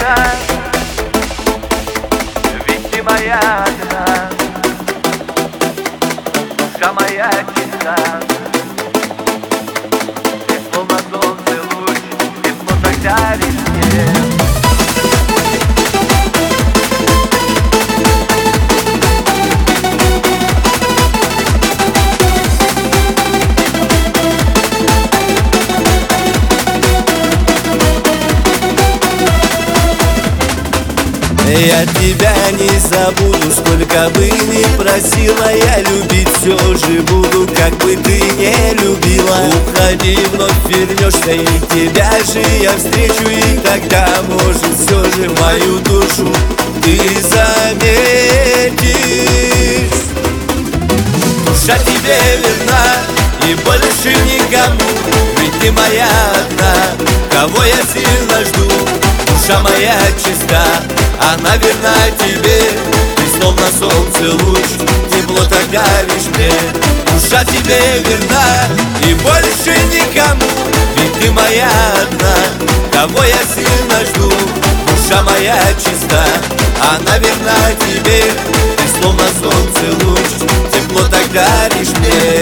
одна, ведь ты моя одна, душа моя чиста. Ты словно солнце луч, тепло так даришь мне. Я тебя не забуду, сколько бы ни просила я любить, все же буду, как бы ты не любила. Уходи, вновь вернешься, и тебя же я встречу, и тогда, может, все же мою душу ты заметишь. Душа тебе верна, и больше никому, ведь ты моя одна, кого я сильно жду. Душа моя чиста, она верна тебе, ты словно солнце луч, тепло так даришь мне. Душа тебе верна, и больше никому, ведь ты моя одна, кого я сильно жду. Душа моя чиста, она верна тебе, ты словно солнце луч, тепло так даришь мне.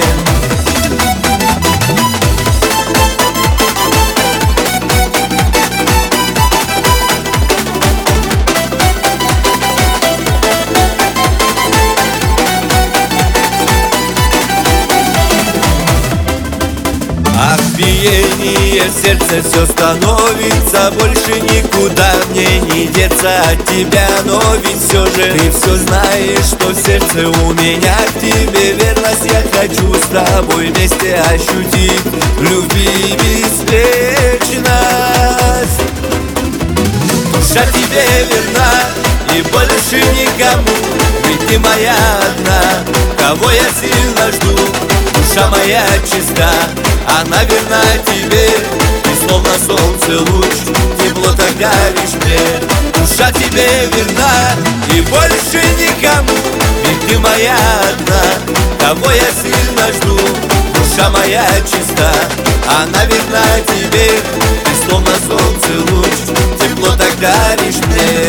Биение сердца все становится, больше никуда мне не деться от тебя. Но ведь все же ты все знаешь, что в сердце у меня к тебе верность. Я хочу с тобой вместе ощутить любви беспечность. Душа тебе верна, и больше никому, ведь ты моя одна, кого я сильно жду. Душа моя чиста, она верна тебе, ты словно солнце луч, тепло так даришь мне. Душа тебе верна, и больше никому, ведь ты моя одна, кого я сильно жду. Душа моя чиста, она верна тебе, ты словно солнце луч, тепло так даришь мне.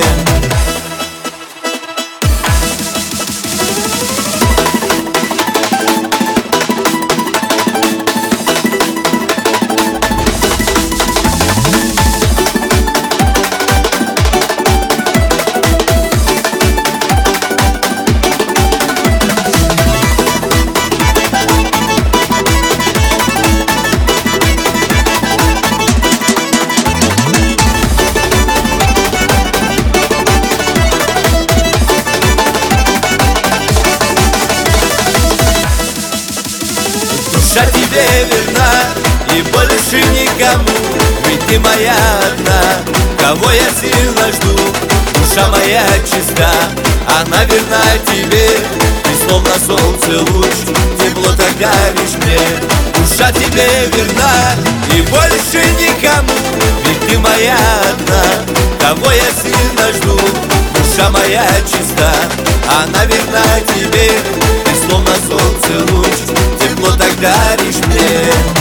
Душа тебе верна, и больше никому, ведь ты моя одна, кого я сильно жду. Душа моя чиста, она верна тебе, ты словно солнце луч, тепло так даришь мне. Душа тебе верна, и больше никому, ведь ты моя одна, кого я сильно жду. Душа моя чиста, она верна тебе, ты словно солнце луч, тепло так даришь мне.